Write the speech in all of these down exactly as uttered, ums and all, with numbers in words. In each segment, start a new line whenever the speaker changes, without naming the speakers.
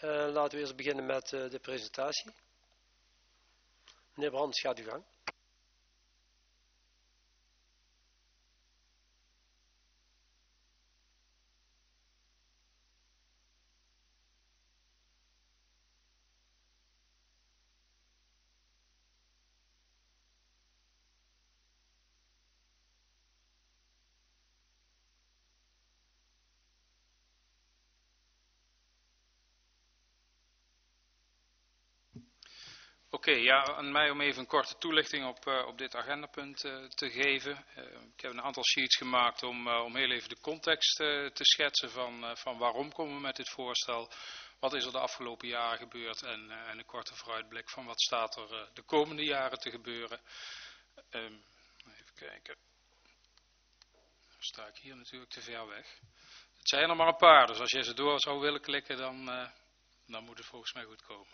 Uh, laten we eerst beginnen met uh, de presentatie. Meneer Brands, gaat uw gang.
Oké, okay, ja, aan mij om even een korte toelichting op, uh, op dit agendapunt uh, te geven. Uh, ik heb een aantal sheets gemaakt om, uh, om heel even de context uh, te schetsen van, uh, van waarom komen we met dit voorstel. Wat is er de afgelopen jaren gebeurd en, uh, en een korte vooruitblik van wat staat er uh, de komende jaren te gebeuren. Um, even kijken. Dan sta ik hier natuurlijk te ver weg. Het zijn er maar een paar, dus als je ze door zou willen klikken, dan, uh, dan moet het volgens mij goed komen.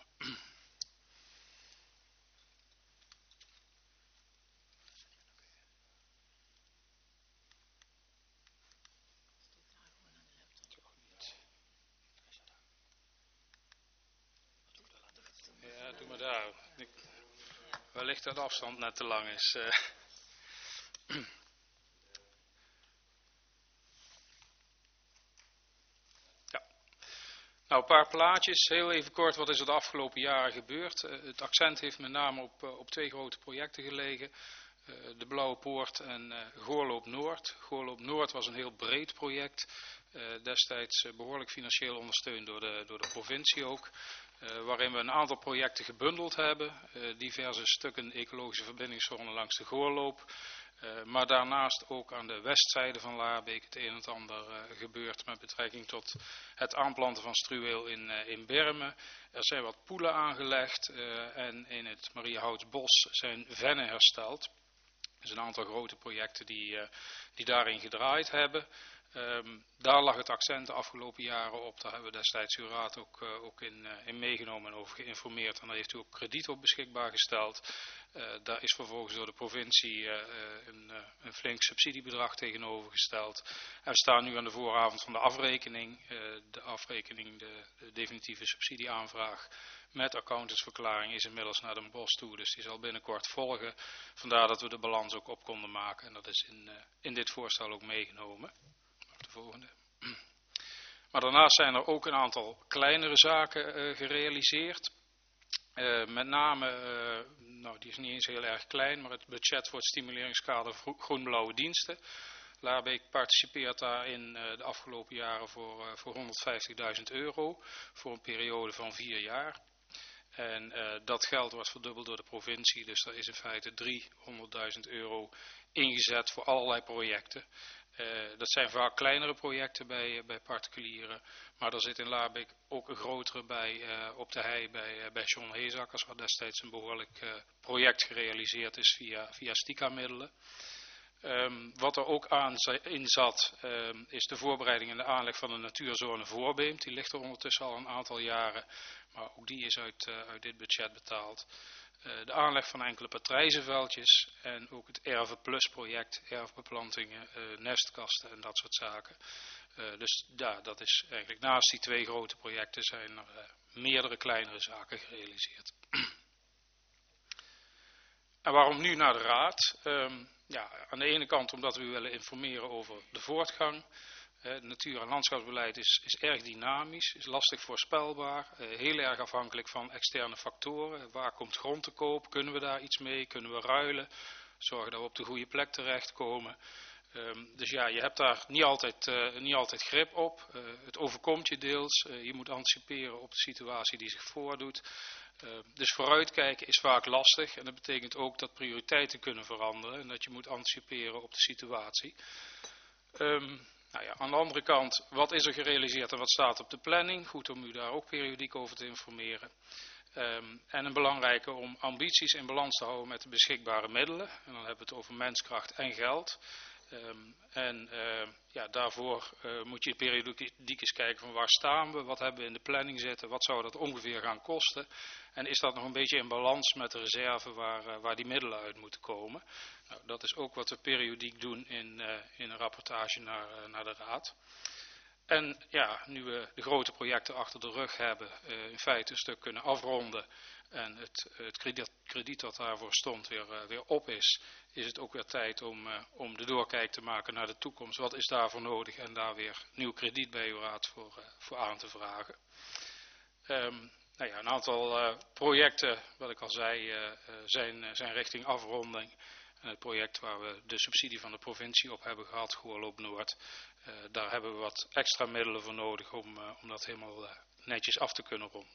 Ja, doe maar daar. Ik, wellicht dat de afstand net te lang is. Uh. Ja. Nou, een paar plaatjes. Heel even kort, wat is er de afgelopen jaren gebeurd? Uh, het accent heeft met name op, uh, op twee grote projecten gelegen. Uh, de Blauwe Poort en uh, Goorloop Noord. Goorloop Noord was een heel breed project. Uh, destijds uh, behoorlijk financieel ondersteund door de, door de provincie ook. Uh, waarin we een aantal projecten gebundeld hebben. Uh, diverse stukken ecologische verbindingszone langs de Goorloop. Uh, maar daarnaast ook aan de westzijde van Laarbeek het een en het ander uh, gebeurt met betrekking tot het aanplanten van struweel in, uh, in Bermen. Er zijn wat poelen aangelegd uh, en in het Mariehoutsbos zijn vennen hersteld. Er zijn een aantal grote projecten die, uh, die daarin gedraaid hebben. Um, daar lag het accent de afgelopen jaren op. Daar hebben we destijds uw raad ook, uh, ook in, uh, in meegenomen en over geïnformeerd. En daar heeft u ook krediet op beschikbaar gesteld. Uh, daar is vervolgens door de provincie uh, een, uh, een flink subsidiebedrag tegenover gesteld. En we staan nu aan de vooravond van de afrekening. Uh, de afrekening, de, de definitieve subsidieaanvraag met accountantsverklaring is inmiddels naar Den Bosch toe. Dus die zal binnenkort volgen. Vandaar dat we de balans ook op konden maken. En dat is in, uh, in dit voorstel ook meegenomen. De volgende. Maar daarnaast zijn er ook een aantal kleinere zaken uh, gerealiseerd. Uh, met name, uh, nou die is niet eens heel erg klein, maar het budget voor het stimuleringskader groen-blauwe diensten. Laarbeek participeert daarin uh, de afgelopen jaren voor, uh, voor honderdvijftigduizend euro voor een periode van vier jaar. En uh, dat geld was verdubbeld door de provincie, dus er is in feite driehonderdduizend euro ingezet voor allerlei projecten. Uh, dat zijn vaak kleinere projecten bij, uh, bij particulieren, maar er zit in Laarbeek ook een grotere bij uh, op de hei bij, uh, bij John Heesakkers, waar destijds een behoorlijk uh, project gerealiseerd is via, via STICA-middelen. Um, wat er ook aan in zat um, is de voorbereiding en de aanleg van de natuurzone Voorbeem. Die ligt er ondertussen al een aantal jaren, maar ook die is uit, uh, uit dit budget betaald. Uh, de aanleg van enkele patrijzenveldjes en ook het Erven Plus project, erfbeplantingen, uh, nestkasten en dat soort zaken. Uh, dus ja, dat is eigenlijk naast die twee grote projecten zijn er uh, meerdere kleinere zaken gerealiseerd. En waarom nu naar de raad? Um, ja, aan de ene kant omdat we u willen informeren over de voortgang. Uh, het natuur- en landschapsbeleid is, is erg dynamisch, is lastig voorspelbaar, uh, heel erg afhankelijk van externe factoren. Waar komt grond te koop? Kunnen we daar iets mee? Kunnen we ruilen? Zorgen dat we op de goede plek terechtkomen. Um, dus ja, je hebt daar niet altijd, uh, niet altijd grip op. Uh, het overkomt je deels. Uh, je moet anticiperen op de situatie die zich voordoet. Uh, dus vooruitkijken is vaak lastig en dat betekent ook dat prioriteiten kunnen veranderen en dat je moet anticiperen op de situatie. Um, nou ja, aan de andere kant, wat is er gerealiseerd en wat staat op de planning? Goed om u daar ook periodiek over te informeren. Um, en een belangrijke om ambities in balans te houden met de beschikbare middelen. En dan hebben we het over menskracht en geld. Um, en uh, ja, daarvoor uh, moet je periodiek eens kijken van waar staan we, wat hebben we in de planning zitten, wat zou dat ongeveer gaan kosten. En is dat nog een beetje in balans met de reserve waar, uh, waar die middelen uit moeten komen. Nou, dat is ook wat we periodiek doen in, uh, in een rapportage naar, uh, naar de raad. En ja, nu we de grote projecten achter de rug hebben, uh, in feite een stuk kunnen afronden en het, het krediet, krediet dat daarvoor stond weer, uh, weer op is, is het ook weer tijd om, uh, om de doorkijk te maken naar de toekomst. Wat is daarvoor nodig en daar weer nieuw krediet bij uw raad voor, uh, voor aan te vragen. Um, nou ja, een aantal uh, projecten, wat ik al zei, uh, zijn, uh, zijn richting afronding. En het project waar we de subsidie van de provincie op hebben gehad, Goorloop Noord, uh, daar hebben we wat extra middelen voor nodig om, uh, om dat helemaal uh, netjes af te kunnen ronden.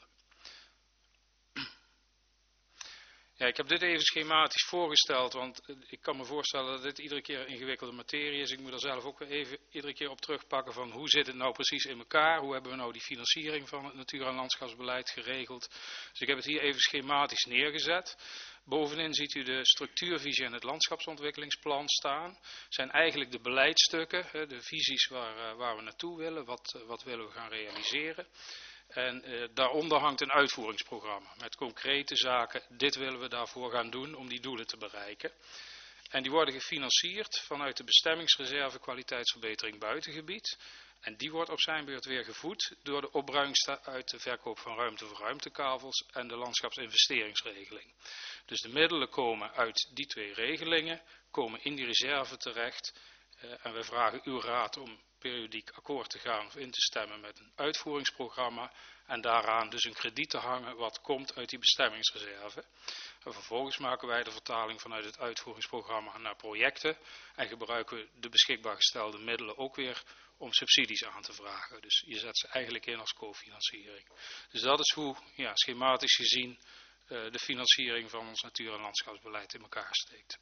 Ja, ik heb dit even schematisch voorgesteld, want ik kan me voorstellen dat dit iedere keer ingewikkelde materie is. Ik moet er zelf ook weer even iedere keer op terugpakken van hoe zit het nou precies in elkaar? Hoe hebben we nou die financiering van het natuur- en landschapsbeleid geregeld? Dus ik heb het hier even schematisch neergezet. Bovenin ziet u de structuurvisie en het landschapsontwikkelingsplan staan. Dat zijn eigenlijk de beleidsstukken, de visies waar, waar we naartoe willen, wat, wat willen we gaan realiseren. En uh, daaronder hangt een uitvoeringsprogramma met concrete zaken. Dit willen we daarvoor gaan doen om die doelen te bereiken. En die worden gefinancierd vanuit de bestemmingsreserve kwaliteitsverbetering buitengebied. En die wordt op zijn beurt weer gevoed door de opbrengsten uit de verkoop van ruimte voor ruimtekavels en de landschapsinvesteringsregeling. Dus de middelen komen uit die twee regelingen, komen in die reserve terecht. Uh, en wij vragen uw raad om periodiek akkoord te gaan of in te stemmen met een uitvoeringsprogramma en daaraan dus een krediet te hangen wat komt uit die bestemmingsreserve. En vervolgens maken wij de vertaling vanuit het uitvoeringsprogramma naar projecten en gebruiken we de beschikbaar gestelde middelen ook weer om subsidies aan te vragen. Dus je zet ze eigenlijk in als cofinanciering. Dus dat is hoe, ja, schematisch gezien, uh, de financiering van ons natuur- en landschapsbeleid in elkaar steekt.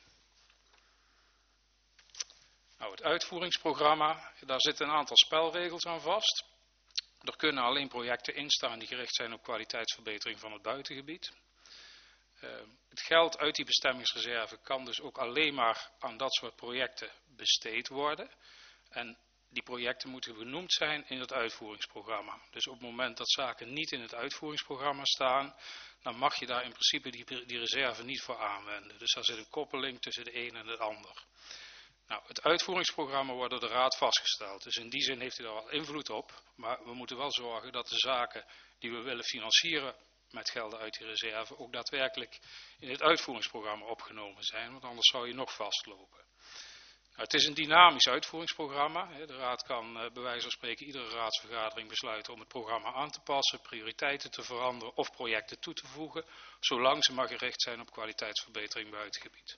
Nou, het uitvoeringsprogramma, daar zitten een aantal spelregels aan vast. Er kunnen alleen projecten in staan die gericht zijn op kwaliteitsverbetering van het buitengebied. Uh, het geld uit die bestemmingsreserve kan dus ook alleen maar aan dat soort projecten besteed worden. En die projecten moeten genoemd zijn in het uitvoeringsprogramma. Dus op het moment dat zaken niet in het uitvoeringsprogramma staan, dan mag je daar in principe die, die reserve niet voor aanwenden. Dus daar zit een koppeling tussen de een en het ander. Nou, het uitvoeringsprogramma wordt door de raad vastgesteld. Dus in die zin heeft u daar wel invloed op. Maar we moeten wel zorgen dat de zaken die we willen financieren met gelden uit die reserve ook daadwerkelijk in het uitvoeringsprogramma opgenomen zijn. Want anders zou je nog vastlopen. Nou, het is een dynamisch uitvoeringsprogramma. De raad kan bij wijze van spreken iedere raadsvergadering besluiten om het programma aan te passen, prioriteiten te veranderen of projecten toe te voegen, zolang ze maar gericht zijn op kwaliteitsverbetering buitengebied.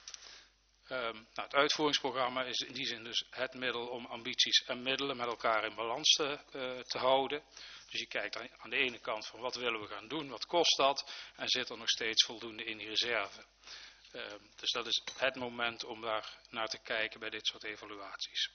Um, nou, het uitvoeringsprogramma is in die zin dus het middel om ambities en middelen met elkaar in balans te, uh, te houden. Dus je kijkt aan de ene kant van wat willen we gaan doen, wat kost dat en zit er nog steeds voldoende in die reserve. Um, dus dat is het moment om daar naar te kijken bij dit soort evaluaties.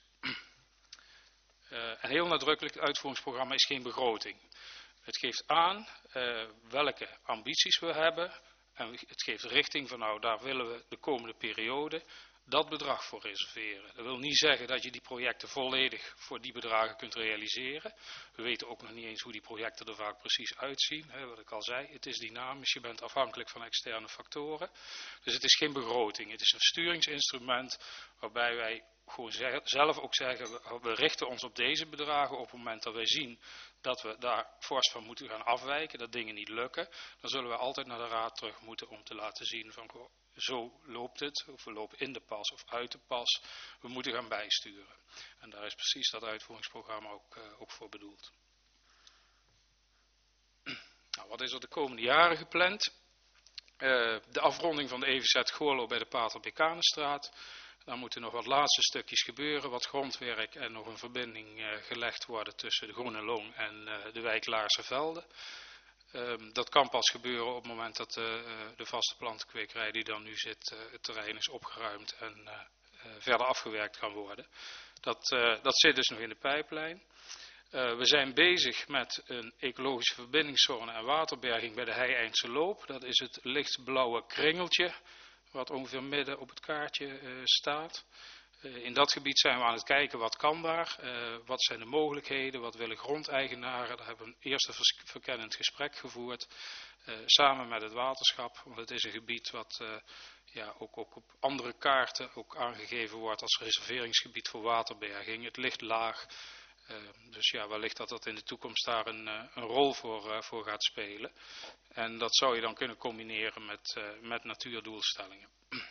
Uh, en heel nadrukkelijk, het uitvoeringsprogramma is geen begroting. Het geeft aan uh, welke ambities we hebben. En het geeft richting van nou, daar willen we de komende periode dat bedrag voor reserveren. Dat wil niet zeggen dat je die projecten volledig voor die bedragen kunt realiseren. We weten ook nog niet eens hoe die projecten er vaak precies uitzien. Hè, wat ik al zei, het is dynamisch, je bent afhankelijk van externe factoren. Dus het is geen begroting, het is een sturingsinstrument waarbij wij gewoon zelf ook zeggen, we, we richten ons op deze bedragen op het moment dat wij zien dat we daar fors van moeten gaan afwijken, dat dingen niet lukken, dan zullen we altijd naar de raad terug moeten om te laten zien van goh, zo loopt het, of we lopen in de pas of uit de pas, we moeten gaan bijsturen. En daar is precies dat uitvoeringsprogramma ook, uh, ook voor bedoeld. Nou, wat is er de komende jaren gepland? Uh, de afronding van de E V Z Goorlo bij de Pater Bekanenstraat. Dan moeten nog wat laatste stukjes gebeuren, wat grondwerk en nog een verbinding uh, gelegd worden tussen de Groene Long en uh, de wijk Laarse-Velde. Um, dat kan pas gebeuren op het moment dat uh, de vaste plantenkwekerij die dan nu zit, uh, het terrein is opgeruimd en uh, uh, verder afgewerkt kan worden. Dat, uh, dat zit dus nog in de pijplijn. Uh, we zijn bezig met een ecologische verbindingszone en waterberging bij de Heieindse Loop. Dat is het lichtblauwe kringeltje, wat ongeveer midden op het kaartje uh, staat. Uh, in dat gebied zijn we aan het kijken wat kan daar, uh, wat zijn de mogelijkheden, wat willen grondeigenaren. Daar hebben we een eerste verkennend gesprek gevoerd, uh, samen met het waterschap. Want het is een gebied wat uh, ja, ook, ook op andere kaarten ook aangegeven wordt als reserveringsgebied voor waterberging. Het ligt laag, Uh, dus ja, wellicht dat dat in de toekomst daar een, uh, een rol voor, uh, voor gaat spelen. En dat zou je dan kunnen combineren met, uh, met natuurdoelstellingen.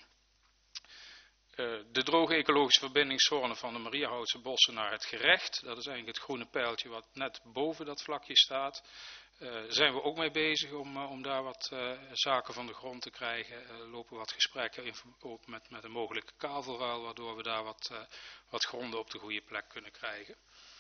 Uh, de droge ecologische verbindingszone van de Mariahoutse bossen naar het gerecht. Dat is eigenlijk het groene pijltje wat net boven dat vlakje staat. Uh, zijn we ook mee bezig om, uh, om daar wat uh, zaken van de grond te krijgen. Er uh, lopen wat gesprekken in, ook met, met een mogelijke kavelruil, waardoor we daar wat, uh, wat gronden op de goede plek kunnen krijgen.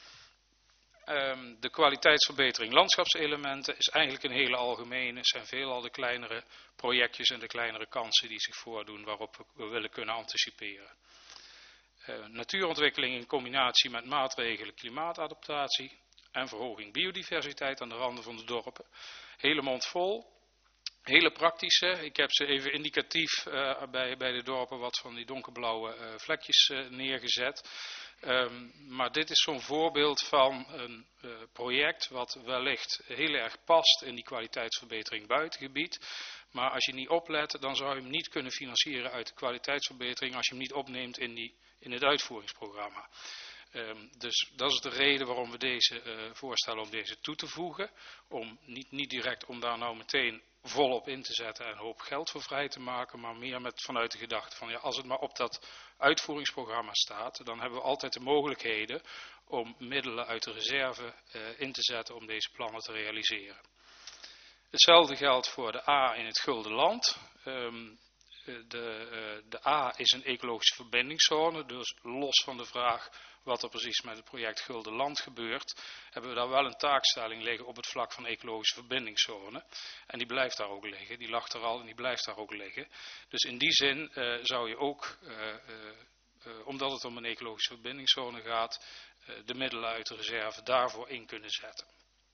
Um, de kwaliteitsverbetering landschapselementen is eigenlijk een hele algemene. Het zijn veelal de kleinere projectjes en de kleinere kansen die zich voordoen waarop we, we willen kunnen anticiperen. Uh, natuurontwikkeling in combinatie met maatregelen klimaatadaptatie en verhoging biodiversiteit aan de randen van de dorpen. Hele mond vol. Hele praktische. Ik heb ze even indicatief uh, bij, bij de dorpen wat van die donkerblauwe uh, vlekjes uh, neergezet. Um, maar dit is zo'n voorbeeld van een uh, project wat wellicht heel erg past in die kwaliteitsverbetering buitengebied. Maar als je niet oplet, dan zou je hem niet kunnen financieren uit de kwaliteitsverbetering als je hem niet opneemt in, die, in het uitvoeringsprogramma. Um, dus dat is de reden waarom we deze uh, voorstellen om deze toe te voegen. Om niet, niet direct om daar nou meteen volop in te zetten en een hoop geld voor vrij te maken, maar meer met vanuit de gedachte van ja, als het maar op dat uitvoeringsprogramma staat, dan hebben we altijd de mogelijkheden om middelen uit de reserve uh, in te zetten om deze plannen te realiseren. Hetzelfde geldt voor de A in het Gulden Land. Um, de, uh, de A is een ecologische verbindingszone, dus los van de vraag wat er precies met het project Gulden Land gebeurt, hebben we daar wel een taakstelling liggen op het vlak van ecologische verbindingszone. En die blijft daar ook liggen, die lag er al en die blijft daar ook liggen. Dus in die zin uh, zou je ook, uh, uh, uh, omdat het om een ecologische verbindingszone gaat, uh, de middelen uit de reserve daarvoor in kunnen zetten.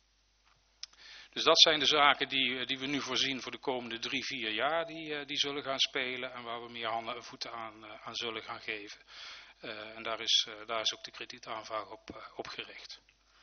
Dus dat zijn de zaken die, die we nu voorzien voor de komende drie, vier jaar die, die zullen gaan spelen en waar we meer handen en voeten aan, aan zullen gaan geven. Uh, en daar is, uh, daar is ook de kredietaanvraag op, uh, op gericht.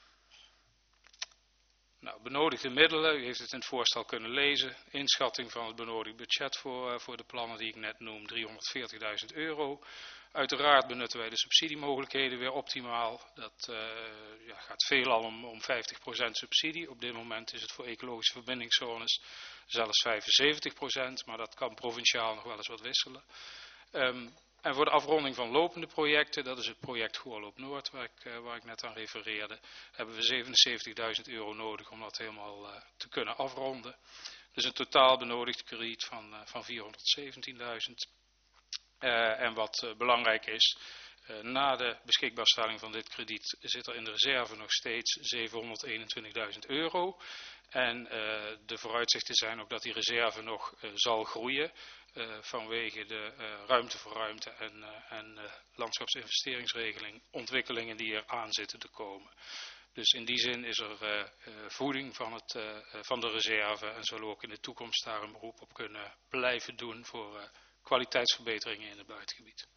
Nou, benodigde middelen, u heeft het in het voorstel kunnen lezen. Inschatting van het benodigd budget voor, uh, voor de plannen die ik net noem, driehonderdveertigduizend euro. Uiteraard benutten wij de subsidiemogelijkheden weer optimaal. Dat uh, ja, gaat veelal om, om vijftig procent subsidie. Op dit moment is het voor ecologische verbindingszones zelfs vijfenzeventig procent, maar dat kan provinciaal nog wel eens wat wisselen. Um, En voor de afronding van lopende projecten, dat is het project Goorloop Noord, waar ik, uh, waar ik net aan refereerde, hebben we zevenenzeventigduizend euro nodig om dat helemaal uh, te kunnen afronden. Dus een totaal benodigd krediet van, uh, van vierhonderdzeventienduizend. Uh, en wat uh, belangrijk is, uh, na de beschikbaarstelling van dit krediet zit er in de reserve nog steeds zevenhonderdeenentwintigduizend euro. En uh, de vooruitzichten zijn ook dat die reserve nog uh, zal groeien. Uh, vanwege de uh, ruimte voor ruimte en, uh, en uh, landschapsinvesteringsregeling, ontwikkelingen die er aan zitten te komen. Dus in die zin is er uh, uh, voeding van, het, uh, van de reserve en zullen we ook in de toekomst daar een beroep op kunnen blijven doen voor uh, kwaliteitsverbeteringen in het buitengebied.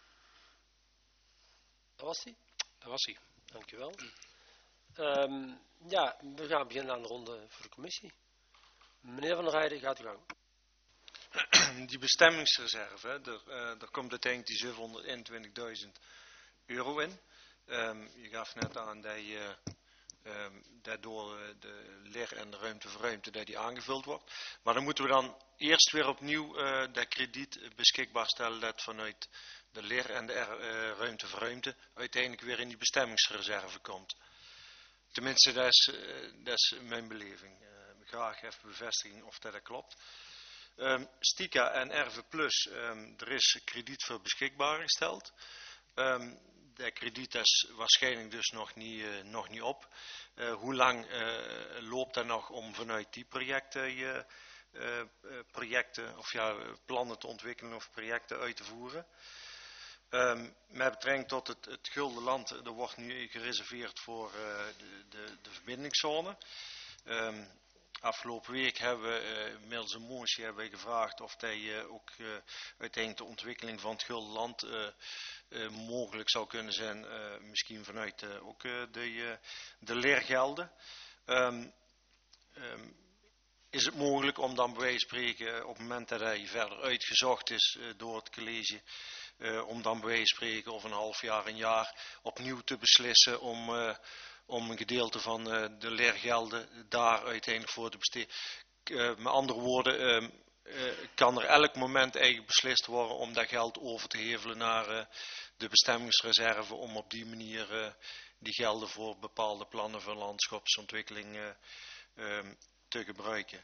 Dat was die?
Dat was die.
Dankjewel. Um, ja, we gaan beginnen aan de ronde voor de commissie. Meneer Van der Heijden, gaat u gang.
Die bestemmingsreserve, er, uh, er komt uiteindelijk die zevenhonderdeenentwintigduizend euro in. Um, je gaf net aan dat je um, daardoor de leer en de ruimte voor ruimte dat die aangevuld wordt. Maar dan moeten we dan eerst weer opnieuw uh, dat krediet beschikbaar stellen dat vanuit de leer en de uh, ruimte voor ruimte uiteindelijk weer in die bestemmingsreserve komt. Tenminste, dat is, uh, dat is mijn beleving. Uh, graag even bevestiging of dat, dat klopt. Um, Stika en R V Plus, um, er is krediet voor beschikbaar gesteld. Um, dat krediet is waarschijnlijk dus nog niet, uh, nog niet op. Uh, hoe lang uh, loopt dat nog om vanuit die projecten, uh, uh, projecten of ja, plannen te ontwikkelen of projecten uit te voeren? Um, met betrekking tot het, het Gulden Land, er wordt nu gereserveerd voor uh, de, de, de verbindingszone. Um, Afgelopen week hebben we uh, middels een motie hebben we gevraagd of hij uh, ook uh, uiteindelijk de ontwikkeling van het Gulden Land uh, uh, mogelijk zou kunnen zijn, uh, misschien vanuit uh, ook uh, de, uh, de leergelden. Um, um, is het mogelijk om dan bij wijze van spreken op het moment dat hij verder uitgezocht is uh, door het college, uh, om dan bij wijze van spreken of een half jaar, een jaar opnieuw te beslissen om, uh, om een gedeelte van uh, de leergelden daar uiteindelijk voor te besteden. Uh, met andere woorden, uh, uh, kan er elk moment eigenlijk beslist worden om dat geld over te hevelen naar uh, de bestemmingsreserve, om op die manier uh, die gelden voor bepaalde plannen van landschapsontwikkeling uh, um, te gebruiken.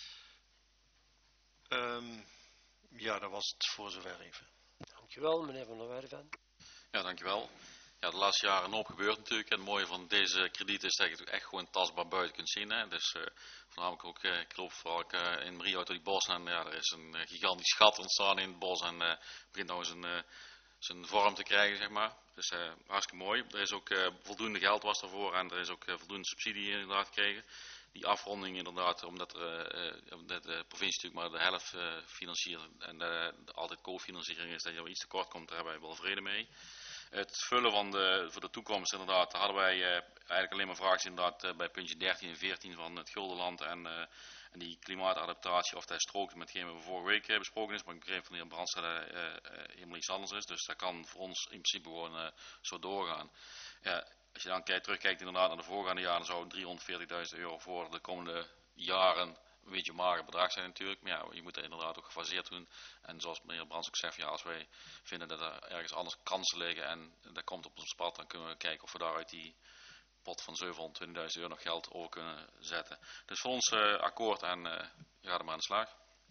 Um, ja, dat was het voor zover even.
Dankjewel, meneer Van der Werven.
Ja, dankjewel. Ja, de laatste jaren een hoop gebeurd natuurlijk. En het mooie van deze krediet is dat je het echt gewoon tastbaar buiten kunt zien. Hè. Dus uh, voornamelijk ook, uh, ik loop vooral uh, in Rio door die bos en ja, er is een uh, gigantisch gat ontstaan in het bos en uh, begint nou zijn, uh, zijn vorm te krijgen, zeg maar. Dus uh, hartstikke mooi. Er is ook uh, voldoende geld was ervoor en er is ook uh, voldoende subsidie inderdaad gekregen. Die afronding inderdaad, omdat, er, uh, omdat de provincie natuurlijk maar de helft uh, financiert en uh, altijd cofinanciering is, dat je wel iets tekort komt, daar hebben wij wel vrede mee. Het vullen van de, voor de toekomst inderdaad, daar hadden wij uh, eigenlijk alleen maar vragen inderdaad uh, bij puntje dertien en veertien van het Guldenland en, uh, en die klimaatadaptatie, of dat strookt met hetgeen we vorige week uh, besproken is, maar ik begreep van de heer Brandstede uh, uh, helemaal iets anders is, dus dat kan voor ons in principe gewoon uh, zo doorgaan. Ja, als je dan kijkt, terugkijkt inderdaad naar de voorgaande jaren, dan zou driehonderdveertigduizend euro voor de komende jaren een beetje een mager bedrag zijn natuurlijk. Maar ja, je moet er inderdaad ook gefaseerd doen. En zoals meneer Brands ook zegt, ja, als wij vinden dat er ergens anders kansen liggen en dat komt op ons pad, dan kunnen we kijken of we daaruit die pot van zevenhonderdtwintigduizend euro nog geld over kunnen zetten. Dus voor ons uh, akkoord en uh, ga er maar aan de slag.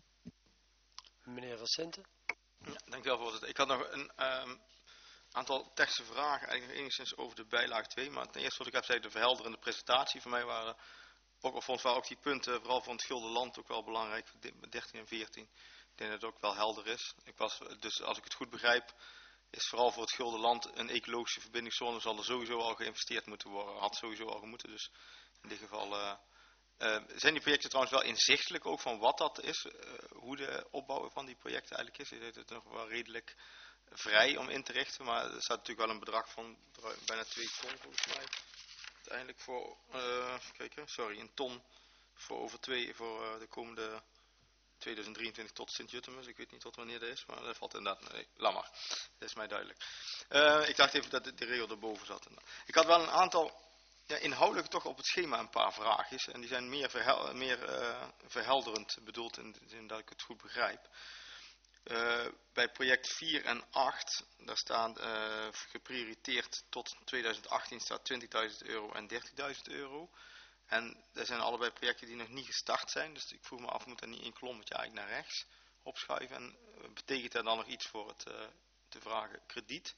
Meneer Recente.
Ja, dankjewel voorzitter. Ik had nog een um, aantal technische vragen, eigenlijk enigszins over de bijlage twee. Maar ten eerste wat ik heb zei, de verhelderende presentatie. Voor mij waren ook, of vond wel ook die punten, vooral van het Gulden Land, ook wel belangrijk, dertien en veertien. Ik denk dat het ook wel helder is. Ik was, dus als ik het goed begrijp, is vooral voor het Gulden Land een ecologische verbindingszone, zal er sowieso al geïnvesteerd moeten worden. Had sowieso al gemoeten, dus in dit geval... Uh, uh, zijn die projecten trouwens wel inzichtelijk ook van wat dat is, uh, hoe de opbouw van die projecten eigenlijk is? Het is nog wel redelijk vrij om in te richten, maar er staat natuurlijk wel een bedrag van bijna twee ton volgens mij. Uiteindelijk voor, uh, kijken, sorry, een ton voor over twee, voor uh, de komende tweeduizend drieëntwintig tot Sint-Jutemus. Ik weet niet tot wanneer dat is, maar dat valt inderdaad, nee, laat maar. Dat is mij duidelijk. Uh, ik dacht even dat de, de regel erboven zat. Ik had wel een aantal, ja, inhoudelijk toch op het schema een paar vraagjes. En die zijn meer, verhel, meer uh, verhelderend bedoeld in de zin dat ik het goed begrijp. Uh, bij project vier en acht, daar staat uh, geprioriteerd tot tweeduizend achttien staat twintigduizend euro en dertigduizend euro. En dat zijn allebei projecten die nog niet gestart zijn. Dus ik vroeg me af, moet dat niet één klommetje eigenlijk naar rechts opschuiven? En uh, betekent dat dan nog iets voor het uh, te vragen krediet?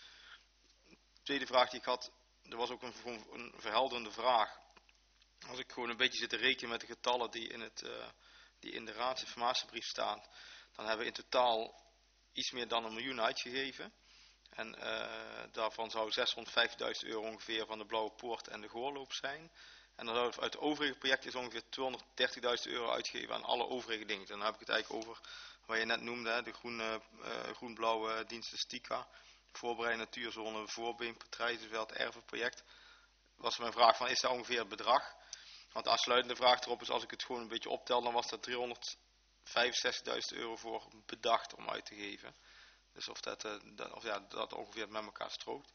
De tweede vraag die ik had, er was ook een, een verhelderende vraag. Als ik gewoon een beetje zit te rekenen met de getallen die in, het, uh, die in de raadsinformatiebrief staan, dan hebben we in totaal iets meer dan een miljoen uitgegeven. En uh, daarvan zou zeshonderdvijftigduizend euro ongeveer van de Blauwe Poort en de Goorloop zijn. En dan zou uit de overige projecten is ongeveer tweehonderddertigduizend euro uitgegeven aan alle overige dingen. Dan heb ik het eigenlijk over wat je net noemde, hè, de groene, uh, groen-blauwe diensten Stika, voorbereiding natuurzone, Voorbeen, Patrijzenveld, Ervenproject. Was mijn vraag van, is dat ongeveer het bedrag? Want de aansluitende vraag erop is, als ik het gewoon een beetje optel, dan was dat driehonderdvijfenzestigduizend euro voor bedacht om uit te geven. Dus of dat, uh, dat, of ja, dat ongeveer met elkaar strookt.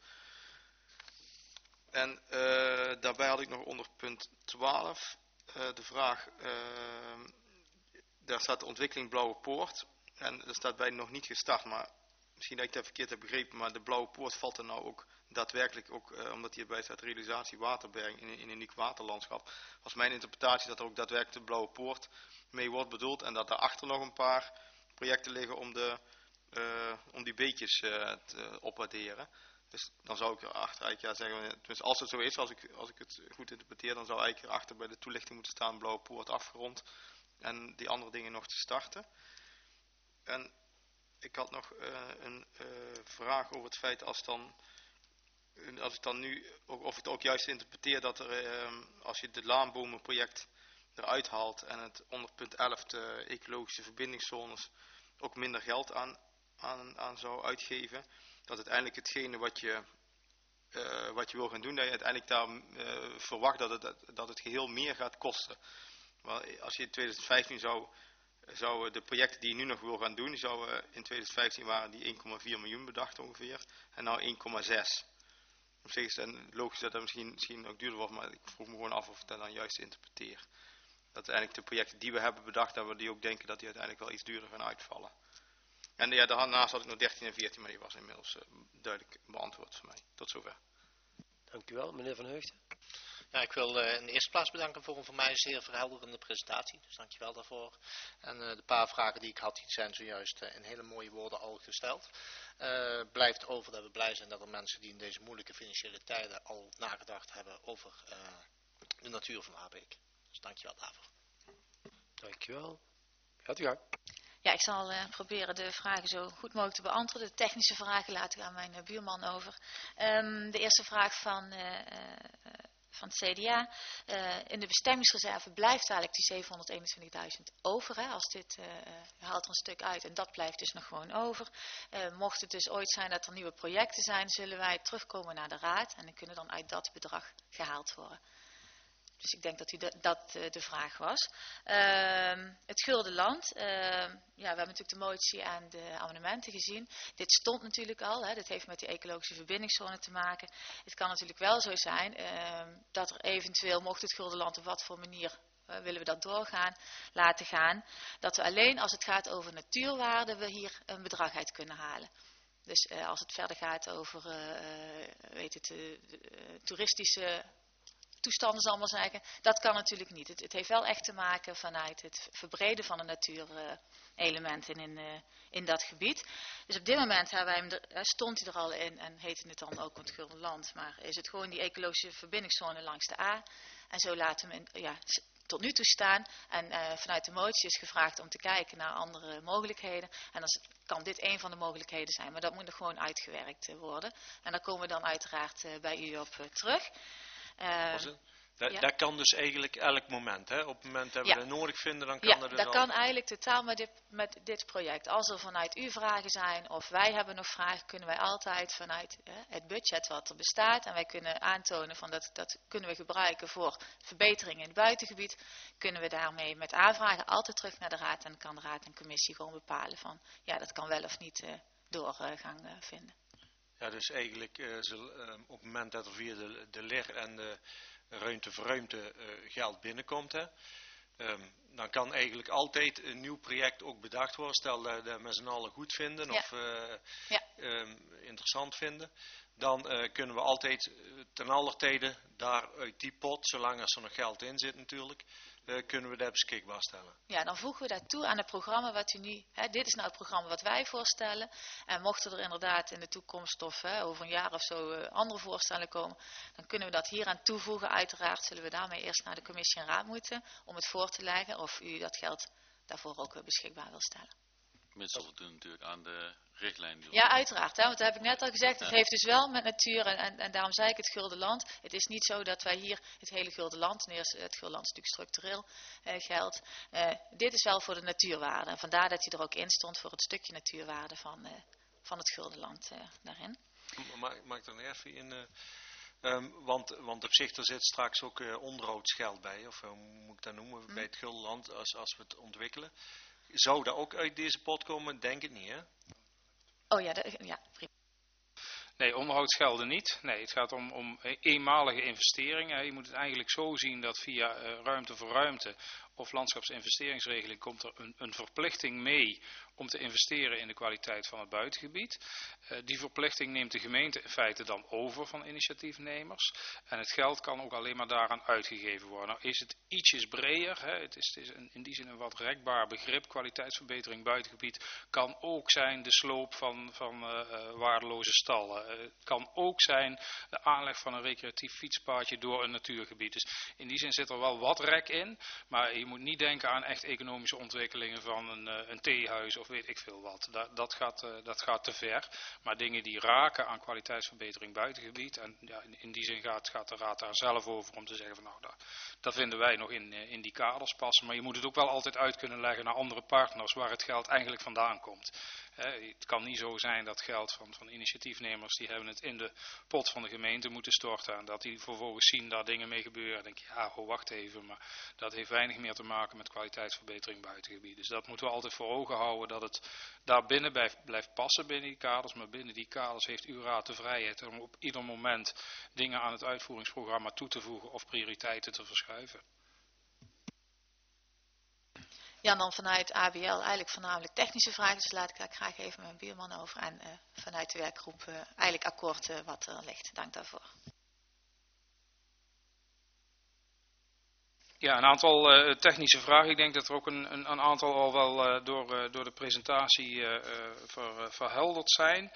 En uh, daarbij had ik nog onder punt twaalf uh, de vraag, uh, daar staat de ontwikkeling Blauwe Poort. En er staat bij nog niet gestart, maar misschien dat ik dat verkeerd heb begrepen, maar de Blauwe Poort valt er nou ook daadwerkelijk ook, uh, omdat hierbij staat realisatie waterberging in, in een uniek waterlandschap. Was mijn interpretatie dat er ook daadwerkelijk de Blauwe Poort mee wordt bedoeld en dat daarachter nog een paar projecten liggen om, de, uh, om die beetjes uh, te opwaarderen. Dus dan zou ik erachter eigenlijk ja, zeggen, tenminste als het zo is, als ik, als ik het goed interpreteer, dan zou eigenlijk erachter bij de toelichting moeten staan Blauwe Poort afgerond en die andere dingen nog te starten. En ik had nog uh, een uh, vraag over het feit als dan, als ik dan nu, of ik het ook juist interpreteer dat er, uh, als je de Laanbomenproject eruit haalt en het onder punt elf de ecologische verbindingszones ook minder geld aan, aan, aan zou uitgeven, dat uiteindelijk hetgene wat je, uh, wat je wil gaan doen, dat je uiteindelijk daar uh, verwacht dat het, dat het geheel meer gaat kosten. Maar als je in tweeduizend vijftien zou zouden de projecten die je nu nog wil gaan doen, zouden in tweeduizend vijftien waren die één komma vier miljoen bedacht ongeveer. En nou één komma zes. Op zich is het logisch dat dat misschien, misschien ook duurder wordt, maar ik vroeg me gewoon af of ik dat dan juist interpreteer. Dat eigenlijk de projecten die we hebben bedacht, dat we die ook denken dat die uiteindelijk wel iets duurder gaan uitvallen. En ja, daarnaast had ik nog dertien en veertien, maar die was inmiddels uh, duidelijk beantwoord voor mij. Tot zover.
Dank u wel, meneer Van Heugden.
Ja, ik wil uh, in de eerste plaats bedanken voor een voor mij zeer verhelderende presentatie. Dus dankjewel daarvoor. En uh, de paar vragen die ik had, die zijn zojuist uh, in hele mooie woorden al gesteld. Uh, blijft over dat we blij zijn dat er mensen die in deze moeilijke financiële tijden al nagedacht hebben over uh, de natuur van Abeek. Dus dankjewel daarvoor.
Dankjewel. Gaat u gang.
Ja, ik zal uh, proberen de vragen zo goed mogelijk te beantwoorden. De technische vragen laat ik aan mijn uh, buurman over. Um, de eerste vraag van, uh, uh, van het C D A. Uh, in de bestemmingsreserve blijft eigenlijk die zevenhonderdeenentwintigduizend over. Hè, als dit uh, je haalt er een stuk uit en dat blijft dus nog gewoon over. Uh, mocht het dus ooit zijn dat er nieuwe projecten zijn, zullen wij terugkomen naar de raad. En dan kunnen dan uit dat bedrag gehaald worden. Dus ik denk dat die de, dat uh, de vraag was. Uh, het Gulden Land. Uh, ja, we hebben natuurlijk de motie en de amendementen gezien. Dit stond natuurlijk al. Hè, dit heeft met die ecologische verbindingszone te maken. Het kan natuurlijk wel zo zijn uh, dat er eventueel, mocht het Gulden Land op wat voor manier uh, willen we dat doorgaan, laten gaan. Dat we alleen als het gaat over natuurwaarden we hier een bedrag uit kunnen halen. Dus uh, als het verder gaat over uh, weet het, uh, uh, toeristische toestanden zal maar zeggen, dat kan natuurlijk niet. Het, het heeft wel echt te maken vanuit het verbreden van de natuurelementen uh, in, uh, in dat gebied. Dus op dit moment hebben wij hem er, uh, stond hij er al in en heette het dan ook het Gulden Land. Maar is het gewoon die ecologische verbindingszone langs de A. En zo laten we hem in, ja, tot nu toe staan. En uh, vanuit de motie is gevraagd om te kijken naar andere mogelijkheden. En dan kan dit een van de mogelijkheden zijn. Maar dat moet er gewoon uitgewerkt uh, worden. En daar komen we dan uiteraard uh, bij u op uh, terug. Uh,
dat,
ja.
dat kan dus eigenlijk elk moment, hè? Op het moment dat we
ja.
dat nodig vinden, dan kan
ja,
dat dus
dat
al...
kan eigenlijk totaal met dit, met dit project. Als er vanuit u vragen zijn of wij hebben nog vragen, kunnen wij altijd vanuit hè, het budget wat er bestaat en wij kunnen aantonen van dat, dat kunnen we gebruiken voor verbeteringen in het buitengebied, kunnen we daarmee met aanvragen altijd terug naar de raad en kan de raad en commissie gewoon bepalen van ja, dat kan wel of niet uh, doorgang uh, vinden.
Ja, dus eigenlijk uh, zal, uh, op het moment dat er via de, de L I R en de ruimte voor ruimte uh, geld binnenkomt, hè, um, dan kan eigenlijk altijd een nieuw project ook bedacht worden. Stel dat we dat met z'n allen goed vinden
ja.
of uh,
ja.
um, interessant vinden. Dan uh, kunnen we altijd uh, ten aller tijde daar uit die pot, zolang als er nog geld in zit natuurlijk, uh, kunnen we dat beschikbaar stellen.
Ja, dan voegen we dat toe aan het programma wat u nu... Hè, dit is nou het programma wat wij voorstellen. En mochten er inderdaad in de toekomst of hè, over een jaar of zo uh, andere voorstellen komen, dan kunnen we dat hier aan toevoegen. Uiteraard zullen we daarmee eerst naar de commissie en raad moeten om het voor te leggen of u dat geld daarvoor ook uh, beschikbaar wil stellen.
Mits dat we doen natuurlijk aan de richtlijn.
Ja, uiteraard. Hè, want dat heb ik net al gezegd. Het ja. heeft dus wel met natuur, en, en, en daarom zei ik het Gulden Land. Het is niet zo dat wij hier het hele Gulden Land, het Gulden Land is natuurlijk structureel uh, geld. Uh, dit is wel voor de natuurwaarde. En vandaar dat hij er ook in stond voor het stukje natuurwaarde van, uh, van het Gulden Land uh, daarin.
Maak, maak er nog even in... Uh... Um, want, want op zich er zit straks ook uh, onderhoudsgeld bij, of hoe moet ik dat noemen, mm. bij het Gulden Land als, als we het ontwikkelen. Zou dat ook uit deze pot komen? Denk ik niet, hè?
Oh ja, de, ja, prima.
Nee, onderhoudsgelden niet. Nee, het gaat om, om eenmalige investeringen. Je moet het eigenlijk zo zien dat via uh, ruimte voor ruimte of landschapsinvesteringsregeling komt er een, een verplichting mee om te investeren in de kwaliteit van het buitengebied. Uh, die verplichting neemt de gemeente in feite dan over van initiatiefnemers. En het geld kan ook alleen maar daaraan uitgegeven worden. Nou is het ietsjes breder. Hè. Het is, het is een, in die zin een wat rekbaar begrip. Kwaliteitsverbetering buitengebied kan ook zijn de sloop van, van uh, uh, waardeloze stallen. Uh, het kan ook zijn de aanleg van een recreatief fietspaadje door een natuurgebied. Dus in die zin zit er wel wat rek in. Maar je moet niet denken aan echt economische ontwikkelingen van een, uh, een theehuis of weet ik veel wat. Dat, dat, gaat, uh, dat gaat te ver. Maar dingen die raken aan kwaliteitsverbetering buitengebied. En ja, in, in die zin gaat, gaat de raad daar zelf over om te zeggen van nou, dat, dat vinden wij nog in, in die kaders passen. Maar je moet het ook wel altijd uit kunnen leggen naar andere partners waar het geld eigenlijk vandaan komt. Hè, het kan niet zo zijn dat geld van, van initiatiefnemers, die hebben het in de pot van de gemeente moeten storten. En dat die vervolgens zien daar dingen mee gebeuren. Dan denk je, ja, oh, wacht even. Maar dat heeft weinig meer te maken met kwaliteitsverbetering buitengebied. Dus dat moeten we altijd voor ogen houden. Dat het daar binnen blijft, blijft passen binnen die kaders. Maar binnen die kaders heeft uw raad de vrijheid om op ieder moment dingen aan het uitvoeringsprogramma toe te voegen of prioriteiten te verschuiven.
Ja, en dan vanuit A B L eigenlijk voornamelijk technische vragen. Dus laat ik daar graag even mijn buurman over. En uh, vanuit de werkgroep uh, eigenlijk akkoord uh, wat er ligt. Dank daarvoor.
Ja, een aantal uh, technische vragen. Ik denk dat er ook een, een, een aantal al wel uh, door, uh, door de presentatie uh, uh, ver, uh, verhelderd zijn.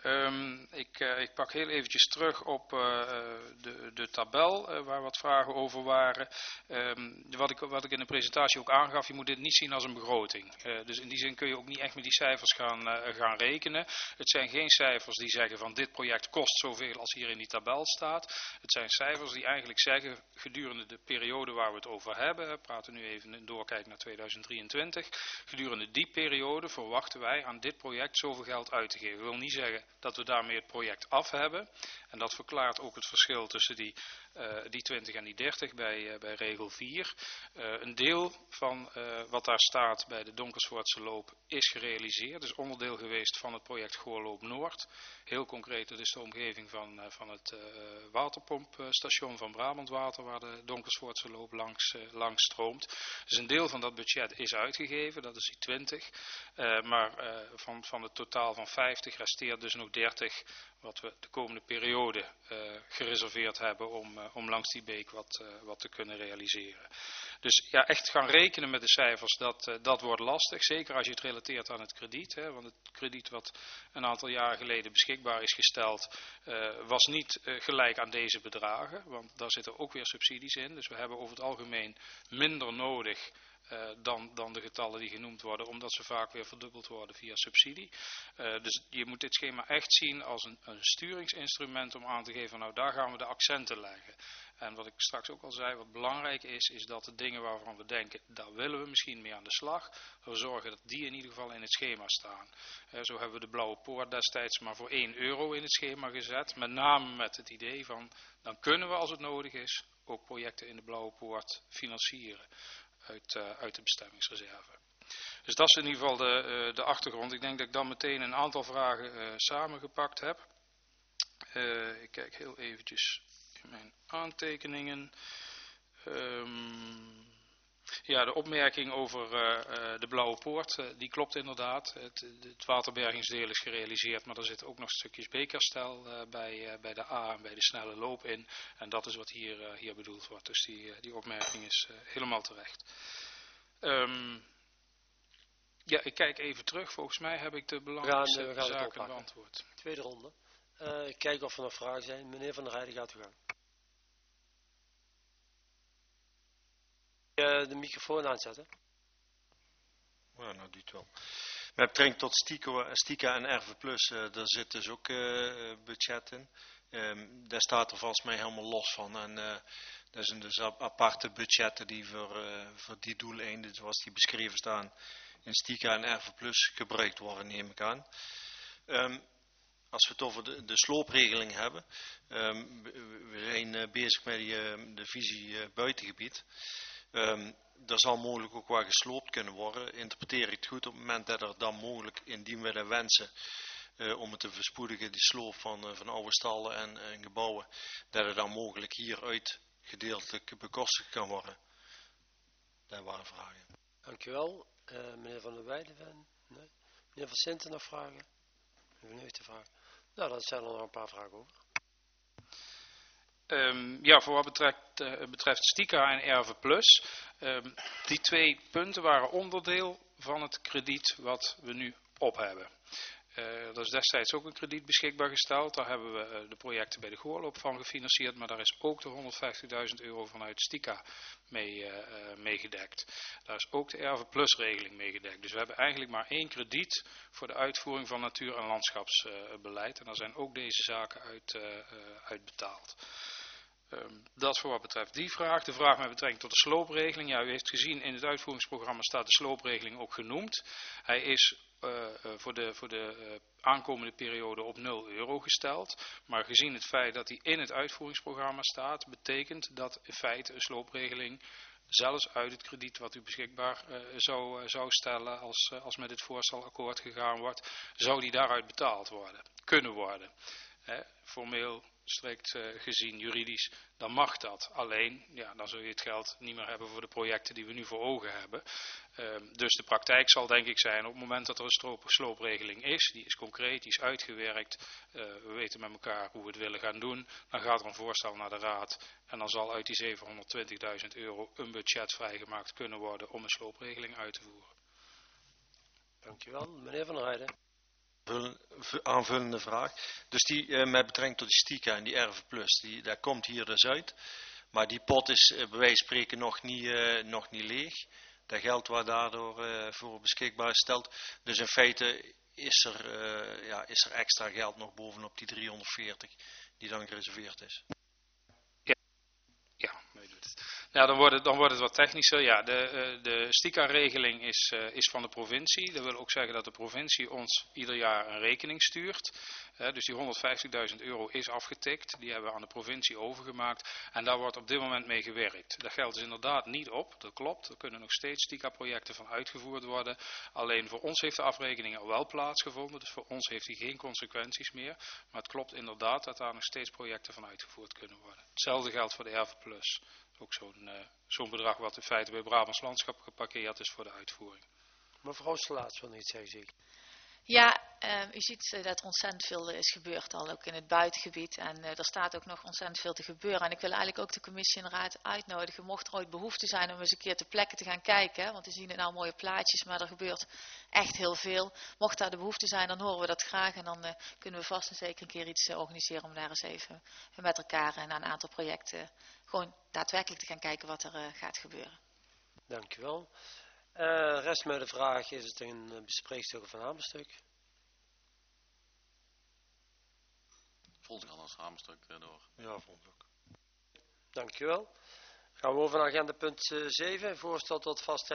Um, ik, uh, ik pak heel eventjes terug op uh, de, de tabel uh, waar wat vragen over waren. Um, wat, ik, wat ik in de presentatie ook aangaf, je moet dit niet zien als een begroting. Uh, dus in die zin kun je ook niet echt met die cijfers gaan, uh, gaan rekenen. Het zijn geen cijfers die zeggen van dit project kost zoveel als hier in die tabel staat. Het zijn cijfers die eigenlijk zeggen gedurende de periode waar we het over hebben, we praten nu even een doorkijk naar tweeduizend drieëntwintig, gedurende die periode verwachten wij aan dit project zoveel geld uit te geven. Dat wil niet zeggen dat we daarmee het project af hebben. En dat verklaart ook het verschil tussen die, uh, die twintig en die dertig bij, uh, bij regel vier. Uh, een deel van uh, wat daar staat bij de Donkersvoortse loop is gerealiseerd. Dus onderdeel geweest van het project Goorloop Noord. Heel concreet, dat is de omgeving van, uh, van het uh, waterpompstation van Brabantwater, waar de Donkersvoortse loop langs, uh, langs stroomt. Dus een deel van dat budget is uitgegeven, dat is die twintig. Uh, maar uh, van, van het totaal van vijftig resteert dus nog dertig, wat we de komende periode uh, gereserveerd hebben om, uh, om langs die beek wat, uh, wat te kunnen realiseren. Dus ja, echt gaan rekenen met de cijfers, dat, uh, dat wordt lastig. Zeker als je het relateert aan het krediet. Hè, want het krediet wat een aantal jaren geleden beschikbaar is gesteld, uh, was niet uh, gelijk aan deze bedragen. Want daar zitten ook weer subsidies in. Dus we hebben over het algemeen minder nodig Uh, dan, dan de getallen die genoemd worden, omdat ze vaak weer verdubbeld worden via subsidie. Uh, dus je moet dit schema echt zien als een, een sturingsinstrument om aan te geven, nou daar gaan we de accenten leggen. En wat ik straks ook al zei, wat belangrijk is, is dat de dingen waarvan we denken, daar willen we misschien mee aan de slag, we zorgen dat die in ieder geval in het schema staan. Uh, zo hebben we de Blauwe Poort destijds maar voor één euro in het schema gezet, met name met het idee van, dan kunnen we als het nodig is, ook projecten in de Blauwe Poort financieren. Uit, uh, uit de bestemmingsreserve. Dus dat is in ieder geval de, uh, de achtergrond. Ik denk dat ik dan meteen een aantal vragen uh, samengepakt heb. Uh, ik kijk heel eventjes in mijn aantekeningen. Um, ja, de opmerking over uh, uh, de Blauwe Poort, uh, die klopt inderdaad. Het, het waterbergingsdeel is gerealiseerd, maar er zitten ook nog stukjes beekherstel uh, bij, uh, bij de A en bij de snelle loop in. En dat is wat hier, uh, hier bedoeld wordt. Dus die, uh, die opmerking is uh, helemaal terecht. Um, ja, ik kijk even terug. Volgens mij heb ik de belangrijkste we gaan, we gaan zaken beantwoord.
Tweede ronde. Uh, ik kijk of er nog vragen zijn. Meneer Van der Heijden, gaat u gang. Uh, de microfoon aanzetten.
Ja, nou doet het wel. Met betrekking tot Stika en R V Plus, uh, daar zit dus ook uh, budget in. Um, daar staat er volgens mij helemaal los van. En uh, dat zijn dus aparte budgetten die voor, uh, voor die doeleinden, zoals die beschreven staan, in Stika en R V Plus gebruikt worden, neem ik aan. Um, Als we het over de, de sloopregeling hebben, um, we zijn uh, bezig met die, uh, de visie uh, buitengebied. Um, er zal mogelijk ook wel gesloopt kunnen worden. Interpreteer ik het goed op het moment dat er dan mogelijk, indien we dat wensen, uh, om het te verspoedigen, die sloop van, uh, van oude stallen en, en gebouwen, dat het dan mogelijk hieruit gedeeltelijk bekostigd kan worden. Dat waren vragen.
Dankjewel. Uh, meneer Van der Weijden, nee. Meneer Van Sinten nog vragen? Meneer heeft de vraag. Nou, dan zijn er nog een paar vragen over.
Um, ja, voor wat betreft, uh, betreft Stika en R V Plus, um, die twee punten waren onderdeel van het krediet wat we nu op hebben. Uh, er is destijds ook een krediet beschikbaar gesteld. Daar hebben we uh, de projecten bij de Goorloop van gefinancierd, maar daar is ook de honderdvijftigduizend euro vanuit Stika mee, uh, uh, mee gedekt. Daar is ook de R V Plus regeling mee gedekt. Dus we hebben eigenlijk maar één krediet voor de uitvoering van natuur- en landschapsbeleid. Uh, en daar zijn ook deze zaken uit, uh, uh, uit betaald. Um, dat voor wat betreft die vraag. De vraag met betrekking tot de sloopregeling. Ja, u heeft gezien in het uitvoeringsprogramma staat de sloopregeling ook genoemd. Hij is uh, uh, voor de, voor de uh, aankomende periode op nul euro gesteld. Maar gezien het feit dat hij in het uitvoeringsprogramma staat, betekent dat in feite een sloopregeling zelfs uit het krediet wat u beschikbaar uh, zou, uh, zou stellen als, uh, als met het voorstel akkoord gegaan wordt, zou die daaruit betaald worden, kunnen worden. He, formeel, strikt uh, gezien, juridisch, dan mag dat. Alleen, ja, dan zul je het geld niet meer hebben voor de projecten die we nu voor ogen hebben. Uh, dus de praktijk zal denk ik zijn, op het moment dat er een stroop, sloopregeling is, die is concreet, die is uitgewerkt, uh, we weten met elkaar hoe we het willen gaan doen, dan gaat er een voorstel naar de Raad en dan zal uit die zevenhonderdtwintigduizend euro een budget vrijgemaakt kunnen worden om een sloopregeling uit te voeren.
Dankjewel, meneer Van Heijden.
Aanvullende vraag. Dus die uh, met betrekking tot die STICA en die R V plus, die, daar komt hier dus uit. Maar die pot is uh, bij wijze van spreken nog niet, uh, nog niet leeg. Dat geld waar daardoor uh, voor beschikbaar is gesteld. Dus in feite is er, uh, ja, is er extra geld nog bovenop die driehonderdveertig die dan gereserveerd is.
Ja, ja, nee, doet het. Ja, dan wordt het, dan wordt het wat technischer. Ja, de, de STICA-regeling is, uh, is van de provincie. Dat wil ook zeggen dat de provincie ons ieder jaar een rekening stuurt. Uh, dus die honderdvijftigduizend euro is afgetikt. Die hebben we aan de provincie overgemaakt. En daar wordt op dit moment mee gewerkt. Dat geld is inderdaad niet op, dat klopt. Er kunnen nog steeds STICA-projecten van uitgevoerd worden. Alleen voor ons heeft de afrekening al wel plaatsgevonden. Dus voor ons heeft die geen consequenties meer. Maar het klopt inderdaad dat daar nog steeds projecten van uitgevoerd kunnen worden. Hetzelfde geldt voor de R V plus. Ook zo'n uh, zo'n bedrag wat in feite bij Brabants Landschap geparkeerd is voor de uitvoering.
Mevrouw Slaats wil niet zeggen, zie ik.
Ja, uh, u ziet uh, dat er ontzettend veel uh, is gebeurd al, ook in het buitengebied. En uh, er staat ook nog ontzettend veel te gebeuren. En ik wil eigenlijk ook de commissie en de raad uitnodigen, mocht er ooit behoefte zijn om eens een keer ter plekke te gaan kijken. Want we zien er nou mooie plaatjes, maar er gebeurt echt heel veel. Mocht daar de behoefte zijn, dan horen we dat graag. En dan uh, kunnen we vast en zeker een keer iets uh, organiseren om daar eens even uh, met elkaar en uh, naar een aantal projecten uh, gewoon daadwerkelijk te gaan kijken wat er uh, gaat gebeuren.
Dankjewel. Uh, rest met de vraag, is het een uh, bespreekstuk of een hamerstuk?
Vond ik anders hamerstuk uh, door.
Ja, vond ik ook.
Dankjewel. Gaan we over naar agenda punt uh, zeven, voorstel tot vaststelling.